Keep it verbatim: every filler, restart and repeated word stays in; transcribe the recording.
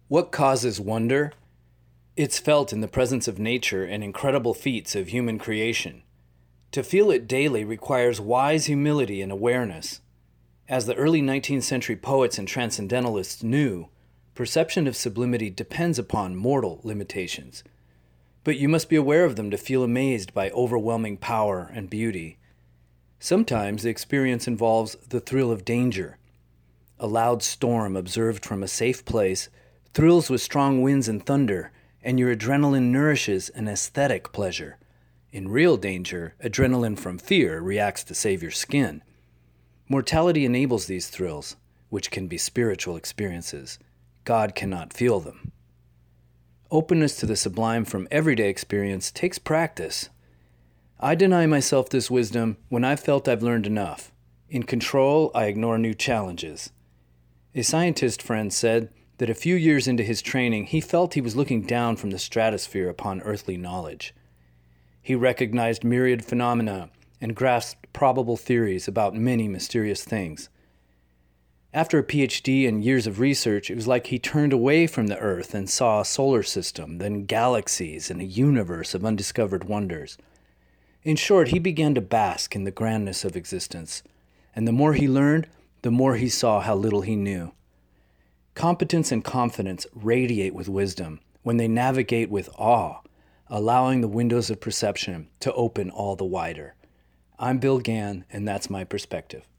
What causes wonder? It's felt in the presence of nature and incredible feats of human creation. To feel it daily requires wise humility and awareness. As the early nineteenth century poets and transcendentalists knew, perception of sublimity depends upon mortal limitations. But you must be aware of them to feel amazed by overwhelming power and beauty. Sometimes the experience involves the thrill of danger. A loud storm observed from a safe place thrills with strong winds and thunder, and your adrenaline nourishes an aesthetic pleasure. In real danger, adrenaline from fear reacts to save your skin. Mortality enables these thrills, which can be spiritual experiences. God cannot feel them. Openness to the sublime from everyday experience takes practice. I deny myself this wisdom when I've felt I've learned enough. In control, I ignore new challenges. A scientist friend said that a few years into his training, he felt he was looking down from the stratosphere upon earthly knowledge. He recognized myriad phenomena and grasped probable theories about many mysterious things. After a P H D and years of research, it was like he turned away from the Earth and saw a solar system, then galaxies, and a universe of undiscovered wonders. In short, he began to bask in the grandness of existence, and the more he learned, the more he saw how little he knew. Competence and confidence radiate with wisdom when they navigate with awe, allowing the windows of perception to open all the wider. I'm Bill Gann, and that's my perspective.